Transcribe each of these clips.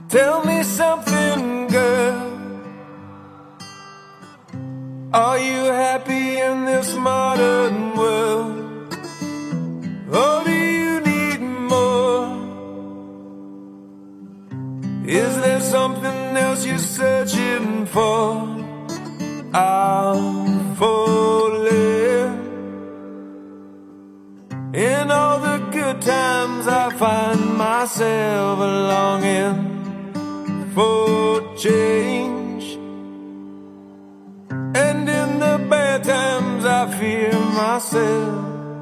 Tell me something, girl. Are you happy in this modern world? Or do you need more? Is there something else you're searching for? I'm falling. In all the good times I find myself longing for change, and in the bad times I fear myself.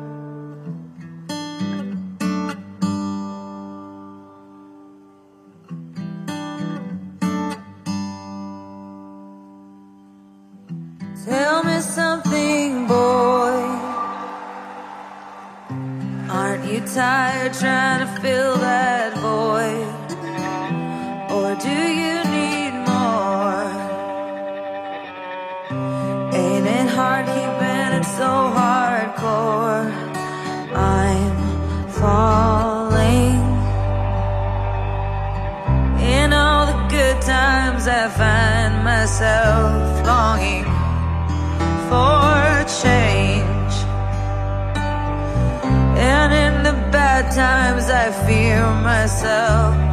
Tell me something, boy. Aren't you tired trying to fill that void? Or do you need more? Ain't it hard keeping it so hardcore? I'm falling. In all the good times I find myself longing for change, and in the bad times I fear myself.